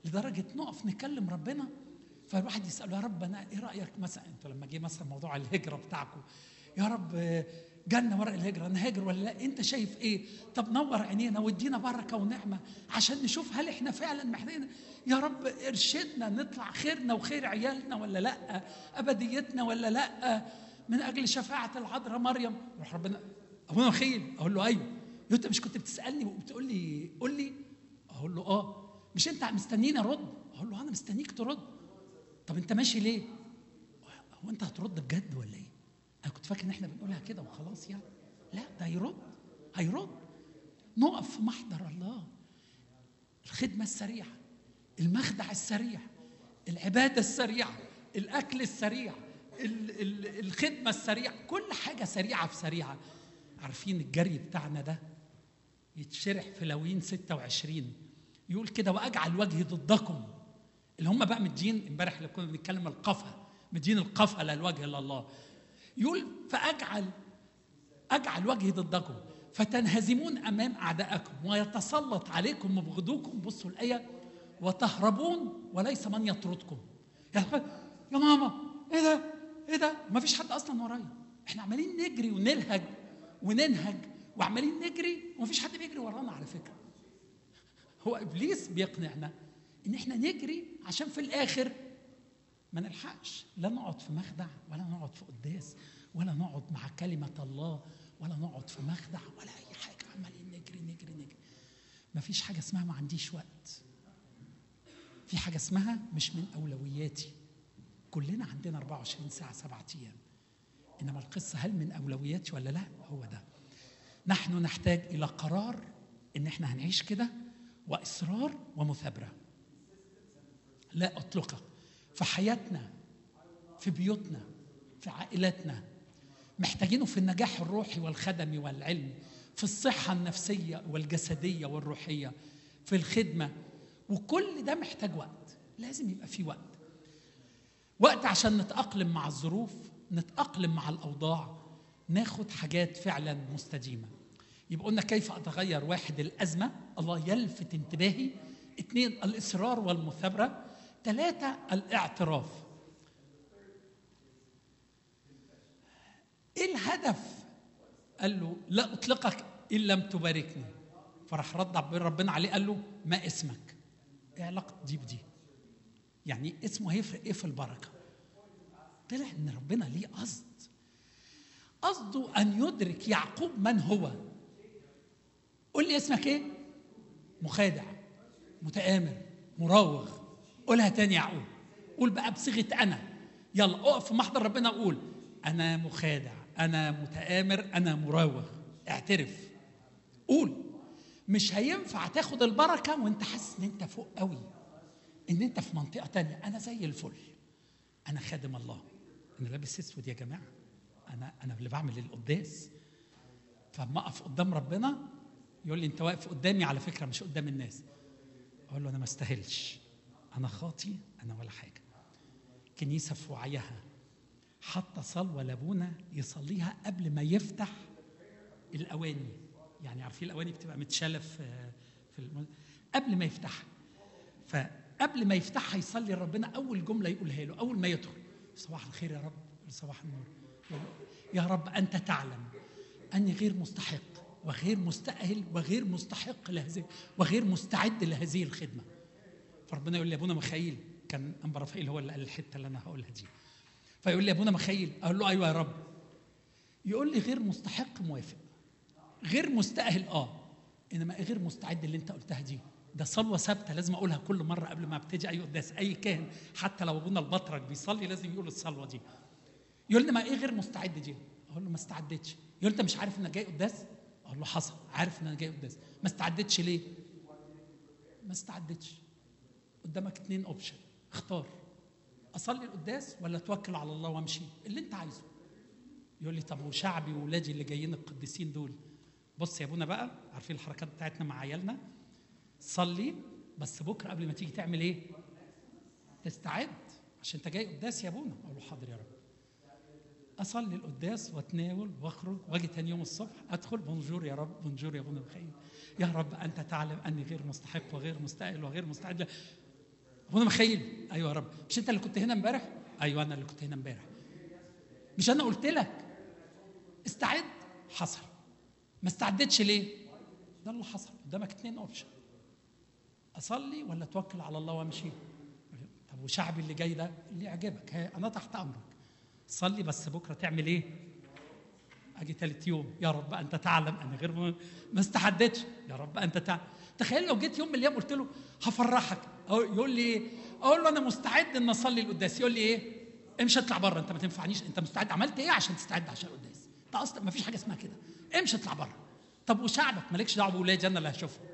لدرجه نقف نكلم ربنا. فالواحد يساله يا رب انا ايه رايك مثلا، انتوا لما جه مثلا موضوع الهجره بتاعكم، يا رب جالنا ورق الهجره نهاجر ولا لا، انت شايف ايه؟ طب نور عينينا وادينا بركه ونعمه عشان نشوف هل احنا فعلا محتاجين. يا رب ارشدنا نطلع خيرنا وخير عيالنا ولا لا، ابديتنا ولا لا، من اجل شفاعه العذراء مريم. يروح ربنا ابونا مخيل اقول له ايوه. يقول انت مش كنت بتسالني وبتقول لي قول لي؟ اقول له اه. مش انت مستنيني ارد؟ اقول له انا مستنيك ترد. طب انت ماشي ليه؟ هو انت هترد بجد ولا ايه؟ انا كنت فاكر ان احنا بنقولها كده وخلاص يعني. لا، ده هيرد هيرد. نقف في محضر الله، الخدمه السريعه، المخدع السريع، العباده السريعه، الاكل السريع، الخدمه السريعه، كل حاجه سريعه في سريعه. عارفين الجري بتاعنا ده يتشرح في لاويين ستة وعشرين، يقول كده واجعل وجهي ضدكم، اللي هم بقى مدين امبارح اللي كنا بنتكلم القفا، مدين القفا للوجه لله. يقول فاجعل اجعل وجهي ضدكم فتنهزمون امام اعدائكم ويتسلط عليكم مبغضوكم. بصوا الايه، وتهربون وليس من يطردكم. يا ماما ايه ده ايه ده، ما فيش حد اصلا ورايا، احنا عمالين نجري ونلهج وننهج وعمالين نجري وما فيش حد بيجري ورانا. على فكره هو ابليس بيقنعنا ان احنا نجري عشان في الاخر ما نلحقش لا نقعد في مخدع ولا نقعد في قداس ولا نقعد مع كلمه الله ولا نقعد في مخدع ولا اي حاجه، عمالين نجري نجري نجري. ما فيش حاجه اسمها ما عنديش وقت، في حاجه اسمها مش من اولوياتي. كلنا عندنا أربعة وعشرين ساعه سبعة ايام، انما القصه هل من اولوياتي ولا لا؟ هو ده. نحن نحتاج الى قرار ان احنا هنعيش كده، واصرار ومثابره لا اطلقه في حياتنا، في بيوتنا، في عائلاتنا. محتاجينه في النجاح الروحي والخدمي والعلمي، في الصحه النفسيه والجسديه والروحيه، في الخدمه. وكل ده محتاج وقت، لازم يبقى فيه وقت وقت عشان نتأقلم مع الظروف، نتأقلم مع الأوضاع، ناخد حاجات فعلا مستديمة. يبقى قلنا كيف أتغير؟ واحد الأزمة، الله يلفت انتباهي. اثنين الإصرار والمثابرة. ثلاثة الاعتراف. إيه الهدف؟ قال له لا أطلقك إن لم تباركني. فراح رد ربنا عليه قال له ما اسمك؟ إيه علاقة دي بدي؟ يعني اسمه هيفرق ايه في البركه؟ طلع ان ربنا ليه قصد، قصده ان يدرك يعقوب من هو. قول لي اسمك ايه؟ مخادع، متآمر، مراوغ. قولها تاني يعقوب، قول بقى بصيغه انا. يلا اقف في محضر ربنا وقول انا مخادع، انا متآمر، انا مراوغ. اعترف، قول. مش هينفع تاخد البركه وانت حاسس ان انت فوق قوي، ان انت في منطقه تانية. انا زي الفل، انا خادم الله، انا لابس اسود يا جماعه، انا انا اللي بعمل القداس. فما اقف قدام ربنا يقول لي انت واقف قدامي على فكره مش قدام الناس، اقول له انا ما استاهلش، انا خاطي، انا ولا حاجه. كنيسه في وعيها حتى صلوه لابونا يصليها قبل ما يفتح الاواني. يعني عارفين الاواني بتبقى متشاله في في الم... قبل ما يفتحها. فقبل ما يفتحها يصلي لربنا اول جمله يقولها له اول ما يدخل، صباح الخير يا رب، صباح النور، يا رب انت تعلم اني غير مستحق وغير مستأهل وغير مستحق لهذه وغير مستعد لهذه الخدمه. فربنا يقول لي ابونا مخيل، كان انبا رافائيل هو اللي قال الحته اللي انا هقولها دي. فيقول لي ابونا مخيل، اقول له ايوه يا رب. يقول لي غير مستحق موافق، غير مستأهل اه، انما غير مستعد اللي انت قلتها دي. ده صلوه ثابته لازم اقولها كل مره قبل ما ابتدي اي قداس. اي كاهن حتى لو ابونا البطرك بيصلي لازم يقول الصلوه دي. يقول لي ما ايه غير مستعد دي؟ اقول له ما استعدتش. يقول انت مش عارف انك جاي قداس؟ اقول له حصل، عارف ان انا جاي قداس. ما استعدتش ليه؟ ما استعدتش. قدامك اتنين اوبشن، اختار، اصلي القداس ولا اتوكل على الله وامشي اللي انت عايزه. يقول لي طب وشعبي وولادي اللي جايين القديسين دول؟ بص يا ابونا بقى، عارفين الحركات بتاعتنا مع عيالنا، صلي بس بكره قبل ما تيجي تعمل ايه؟ تستعد عشان انت جاي قداس يا ابونا. اقول له حاضر يا رب. اصلي القداس واتناول واخرج واجي تاني يوم الصبح ادخل بونجور يا رب، بونجور يا ابونا بخير، يا رب انت تعلم اني غير مستحق وغير مستاهل وغير مستعد. وانا مخيل ايوه يا رب. مش انت اللي كنت هنا امبارح؟ ايوه انا اللي كنت هنا امبارح. مش انا قلت لك استعد؟ حصل. ما استعدتش ليه؟ ده اللي حصل. قدامك اتنين اوبشن، اصلي ولا اتوكل على الله وامشي. طب وشعبي اللي جاي ده اللي يعجبك، انا تحت امرك. صلي بس بكره تعمل ايه؟ اجي ثالث يوم يا رب انت تعلم انا غير ما استعدتش، يا رب انت تعلم. تخيل لو جيت يوم من الايام قلت له هفرحك، يقول لي ايه؟ اقول له انا مستعد ان اصلي القداس، يقول لي ايه؟ امشي اطلع بره، انت ما تنفعنيش. انت مستعد؟ عملت ايه عشان تستعد عشان القداس؟ انت اصلا ما فيش حاجه اسمها كده، امشي اطلع بره. طب وشعبك مالكش دعوه باولادي، انا اللي هشوفهم.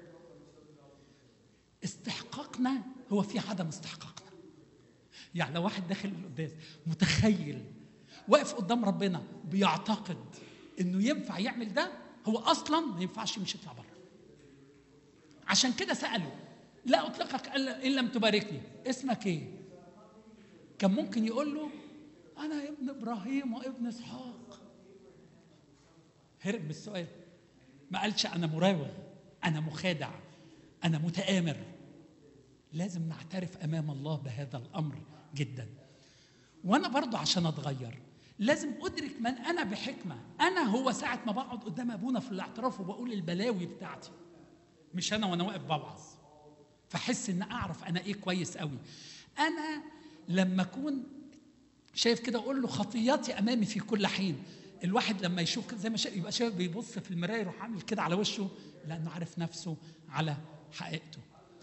استحقاقنا هو في عدم استحقاقنا. يعني لو واحد داخل القداس متخيل واقف قدام ربنا بيعتقد انه ينفع يعمل ده، هو اصلا ما ينفعش يمشي يطلع بره. عشان كده سأله لا اطلقك ان لم تباركني، اسمك ايه؟ كان ممكن يقول له انا ابن ابراهيم وابن اسحاق. هرب من السؤال، ما قالش انا مراوغ، انا مخادع، انا متآمر. لازم نعترف امام الله بهذا الامر جدا. وانا برضو عشان اتغير لازم ادرك من انا بحكمه. انا هو ساعه ما بقعد قدام ابونا في الاعتراف وبقول البلاوي بتاعتي، مش انا وانا واقف بوعظ، فحس ان اعرف انا ايه كويس قوي. انا لما اكون شايف كده اقول له خطياتي امامي في كل حين. الواحد لما يشوف كده زي ما شايف يبقى شايف بيبص في المرايه يروح عامل كده على وشه، لانه عارف نفسه على حقيقته.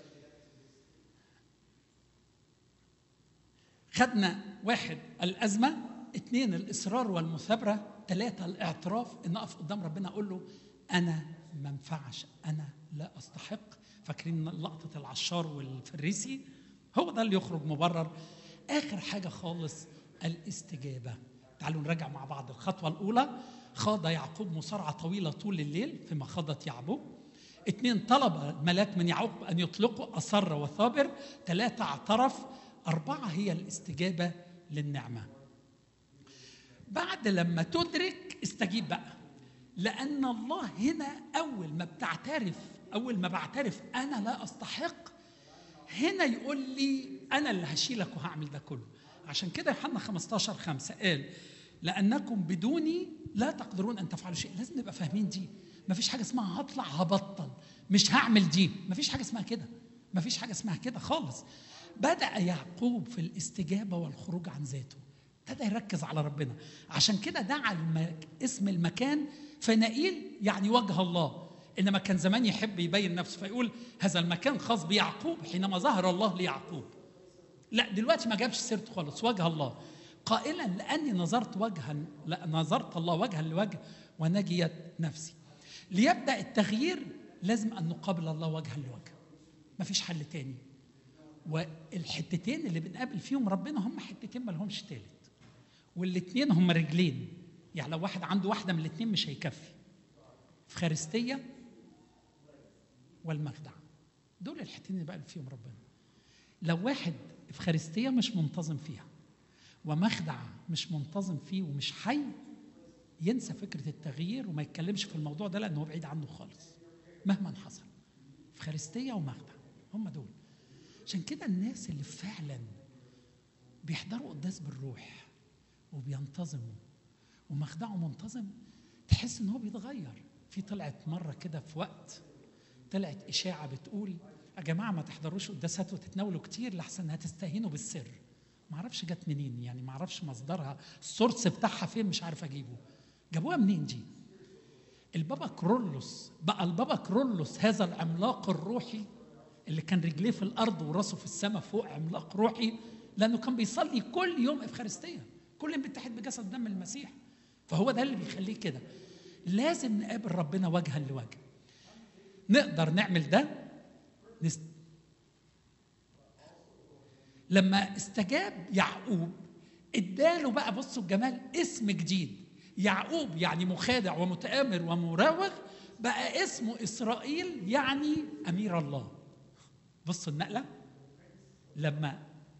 خدنا واحد الازمه، اثنين الاصرار والمثابره، ثلاثه الاعتراف ان اقف قدام ربنا اقول له انا ما ينفعش، انا لا استحق. فاكرين لقطه العشار والفريسي؟ هو ده اللي يخرج مبرر. اخر حاجه خالص الاستجابه. تعالوا نراجع مع بعض. الخطوه الاولى خاض يعقوب مصارعه طويله طول الليل فيما خاضت يعقوب. اثنين طلب الملاك من يعقوب ان يطلقه، اصر وثابر. ثلاثه اعترف. اربعه هي الاستجابه للنعمه. بعد لما تدرك استجيب بقى، لان الله هنا اول ما بتعترف اول ما بعترف انا لا استحق، هنا يقول لي انا اللي هشيلك وهعمل ده كله. عشان كده يوحنا خمستاشر خمسة قال لانكم بدوني لا تقدرون ان تفعلوا شيء. لازم نبقى فاهمين دي. مفيش حاجه اسمها هطلع هبطل مش هعمل دي، مفيش حاجه اسمها كده، مفيش حاجه اسمها كده خالص. بدأ يعقوب في الاستجابه والخروج عن ذاته، ابتدى يركز على ربنا. عشان كده دعا المك... اسم المكان فنائيل، يعني وجه الله. انما كان زمان يحب يبين نفسه فيقول هذا المكان خاص بيعقوب حينما ظهر الله ليعقوب. لا دلوقتي ما جابش سيرته خالص، وجه الله، قائلا لاني نظرت وجها لا نظرت الله وجها لوجه ونجيت نفسي. ليبدا التغيير لازم ان نقابل الله وجها لوجه، ما فيش حل تاني. والحتتين اللي بنقابل فيهم ربنا هم حتتين ما لهمش تالت، والاثنين هم رجلين. يعني لو واحد عنده واحده من الاثنين مش هيكفي. افخارستيه والمخدع، دول الحتتين اللي بقابل فيهم ربنا. لو واحد افخارستيه مش منتظم فيها ومخدع مش منتظم فيه ومش حي، ينسى فكره التغيير وما يتكلمش في الموضوع ده لانه هو بعيد عنه خالص مهما حصل. افخارستيه ومخدع هم دول. عشان كده الناس اللي فعلا بيحضروا قداس بالروح وبينتظموا ومخدعه منتظم، تحس ان هو بيتغير. في طلعت مره كده في وقت طلعت اشاعه بتقول يا جماعه ما تحضروش قداسات وتتناولوا كتير لحسن هتستهينوا بالسر. ما اعرفش جت منين، يعني ما اعرفش مصدرها، السورس بتاعها فين، مش عارف اجيبه. جابوها منين دي؟ البابا كرولوس بقى البابا كرولوس هذا العملاق الروحي اللي كان رجليه في الارض وراسه في السماء فوق، عملاق روحي، لانه كان بيصلي كل يوم افخارستيه، كل يوم بيتحد بجسد دم المسيح. فهو ده اللي بيخليه كده. لازم نقابل ربنا وجها لوجه. نقدر نعمل ده نست... لما استجاب يعقوب اداله بقى، بصوا الجمال، اسم جديد. يعقوب يعني مخادع ومتآمر ومراوغ، بقى اسمه إسرائيل يعني أمير الله. بصوا النقلة. لما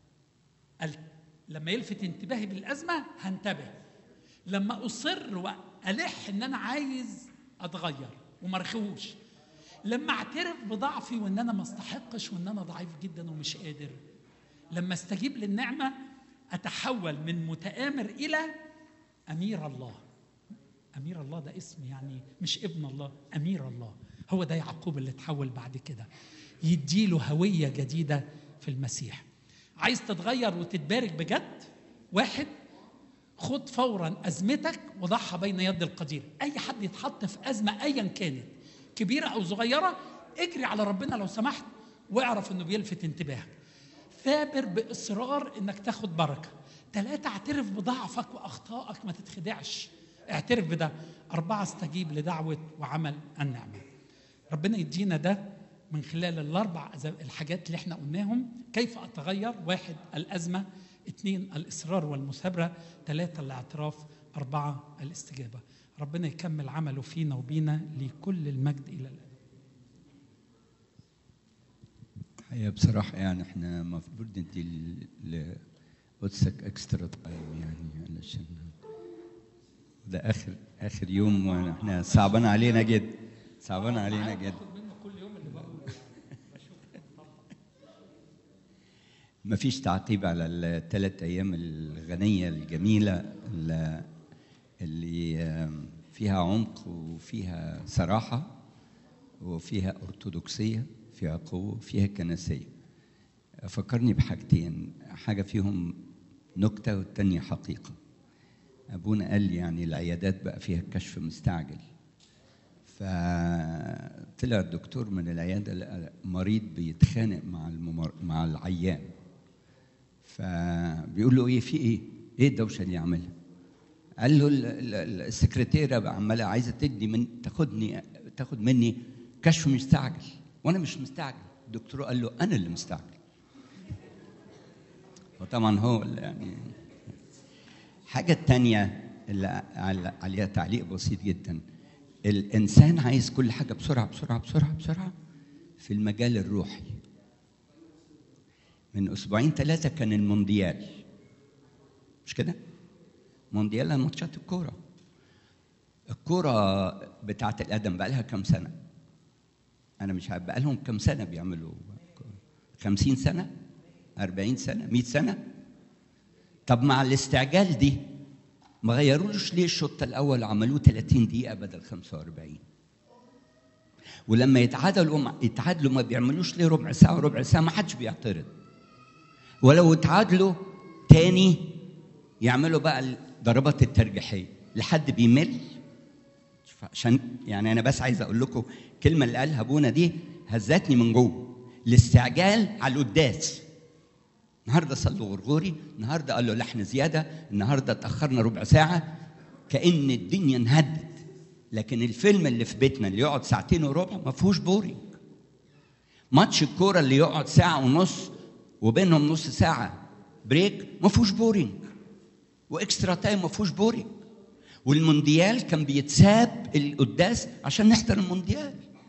لما يلفت انتباهي بالأزمة هنتبه، لما أصر وألح إن أنا عايز أتغير ومرخوش، لما أعترف بضعفي وإن أنا ما استحقش وإن أنا ضعيف جدا ومش قادر، لما استجيب للنعمة أتحول من متآمر إلى أمير الله. أمير الله ده اسم، يعني مش ابن الله، أمير الله. هو ده يعقوب اللي تحول بعد كده، يديله هوية جديدة في المسيح. عايز تتغير وتتبارك بجد؟ واحد، خد فورا أزمتك وضعها بين يد القدير. أي حد يتحط في أزمة أيا كانت كبيرة أو صغيرة، اجري على ربنا لو سمحت، واعرف إنه بيلفت انتباهك. ثابر بإصرار إنك تاخد بركة. ثلاثة، اعترف بضعفك وأخطائك، ما تتخدعش، اعترف بده. أربعة، استجيب لدعوة وعمل النعمة. ربنا يدينا ده من خلال الأربع الحاجات اللي احنا قلناهم. كيف أتغير؟ واحد، الأزمة. اثنين، الإصرار والمثابرة. ثلاثة، الاعتراف. أربعة، الاستجابة. ربنا يكمل عمله فينا وبينا، لكل المجد إلى الأبد. هي بصراحة يعني احنا المفروض ندي لقدسك اكسترا تايم، يعني علشان ده آخر آخر يوم واحنا صعبان علينا جدا، صعبان علينا جدا. ما فيش تعقيب على الثلاث أيام الغنية الجميلة اللي فيها عمق وفيها صراحة وفيها أرثوذكسية، فيها قوة، فيها كنسية. فكرني بحاجتين، حاجة فيهم نكتة والتانية حقيقة. أبونا قال لي يعني العيادات بقى فيها كشف مستعجل، فطلع الدكتور من العيادة مريض بيتخانق مع الممر... مع العيان، فبيقول له ايه في ايه؟ ايه الدوشه اللي عاملها؟ قال له السكرتيره عماله عايزه تدي من تاخدني تاخد مني كشف مستعجل وانا مش مستعجل. الدكتور قال له انا اللي مستعجل. وطبعا هو يعني. حاجه الثانيه اللي عليها تعليق بسيط جدا، الانسان عايز كل حاجه بسرعه بسرعه بسرعه بسرعه في المجال الروحي. من اسبوعين ثلاثه كان المونديال، مش كده؟ مونديال ماتشات الكوره. الكوره بتاعت الادم بقى لها كام سنه؟ انا مش عارف بقى لهم كام سنه بيعملوا خمسين سنه، أربعين سنه، مئة سنه. طب مع الاستعجال دي ما غيروش ليه الشوط الاول عملوه ثلاثين دقيقه بدل خمسة وأربعين؟ ولما يتعادلوا يتعادلوا ما بيعملوش ليه ربع ساعه وربع ساعه؟ ما حدش بيعترض. ولو اتعادلوا تاني يعملوا بقى ضربات الترجيحيه لحد بيمل. عشان يعني انا بس عايز اقول لكم الكلمه اللي قالها ابونا دي هزتني من جوه. الاستعجال على القداس. النهارده صلوا غرغوري، النهارده قال له لحن زياده، النهارده اتاخرنا ربع ساعه، كأن الدنيا انهدت. لكن الفيلم اللي في بيتنا اللي يقعد ساعتين وربع ما فيهوش بورينج. ماتش الكوره اللي يقعد ساعه ونص وبينهم نص ساعه بريك ما فيهوش بورينج، واكسترا تايم ما فيهوش بورينج. والمونديال كان بيتساب القداس عشان نحضر المونديال.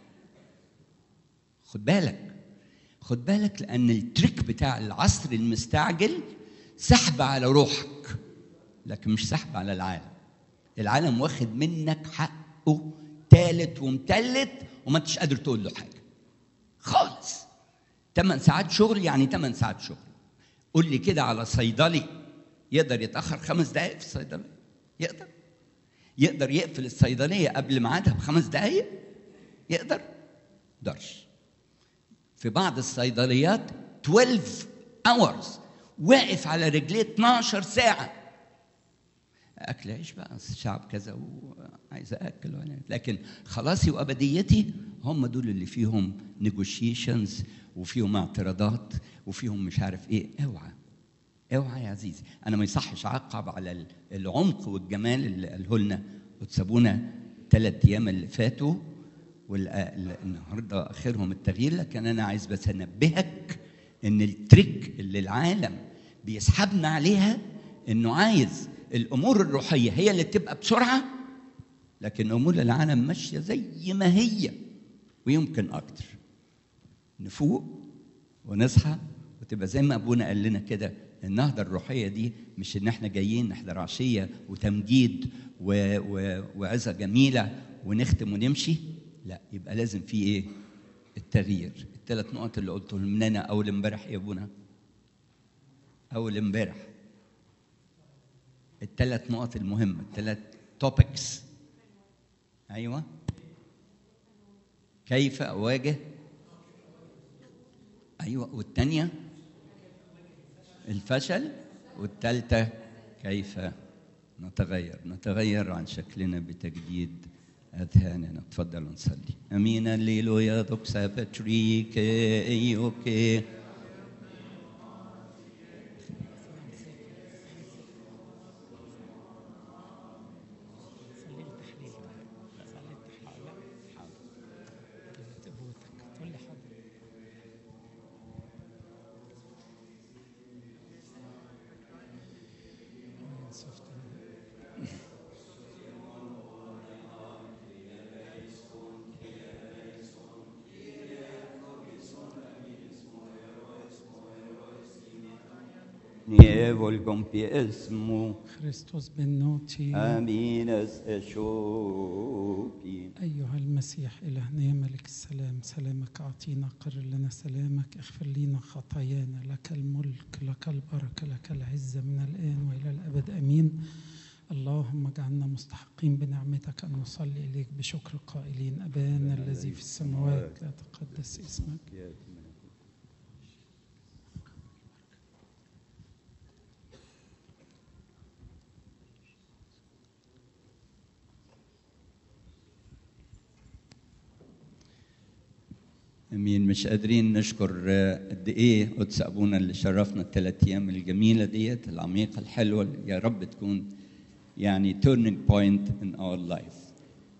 خد بالك خد بالك لأن التريك بتاع العصر المستعجل سحب على روحك، لكن مش سحب على العالم. العالم واخد منك حقه تالت ومتلت وما انتش قادر تقول له حاجة خالص. ثمان ساعات شغل يعني ثمان ساعات شغل. قول لي كده على صيدلي يقدر يتأخر خمس دقائق في الصيدلية؟ يقدر؟ يقدر يقفل الصيدلية قبل ميعادها بخمس دقائق؟ يقدر؟ يقدرش. في بعض الصيدليات اثناشر hours واقف على رجليه اثناشر ساعة. أكل عيش بقى الشعب كذا وعايز أكل وأنا، لكن خلاصي وأبديتي هم دول اللي فيهم نيجوشيشنز وفيهم اعتراضات وفيهم مش عارف إيه. اوعى اوعى يا عزيزي، أنا ما يصحش أعقب على العمق والجمال اللي قاله لنا وتسابونا ثلاث أيام اللي فاتوا والنهارده اخرهم التغيير. لكن انا عايز بس انبهك ان التريك اللي العالم بيسحبنا عليها انه عايز الامور الروحيه هي اللي تبقى بسرعه، لكن امور العالم ماشيه زي ما هي ويمكن اكتر. نفوق ونصحى وتبقى زي ما ابونا قال لنا كده. النهضه الروحيه دي مش ان احنا جايين نحضر عشيه وتمجيد وعظه جميله ونختم ونمشي، لا، يبقى لازم في ايه؟ التغيير. الثلاث نقط اللي قلتهم لنا اول امبارح يا ابونا. أول امبارح. الثلاث نقط المهمة، الثلاث توبكس. أيوة. كيف أواجه. أيوة. والثانية الفشل، والثالثة كيف نتغير نتغير عن شكلنا بتجديد أذهاننا. تفضلوا نصلي. أمين. الليلويا دوكسا باتريك أيوكي. Volgom piesmu Christus benoti. Amin es eshopi. أيها المسيح إلهنا يا ملك السلام، سلامك أعطينا، قرر لنا سلامك، اغفر لنا خطايانا، لك الملك، لك البركة، لك العزة من الآن وإلى الأبد آمين. اللهم اجعلنا مستحقين بنعمتك أن نصلي إليك بشكر قائلين: أبانا الذي في السماوات يتقدس اسمك. امين. مش قادرين نشكر قد ايه قدس ابونا اللي شرفنا الثلاث ايام الجميله ديت العميقه الحلوه. يا رب تكون يعني turning point in our life.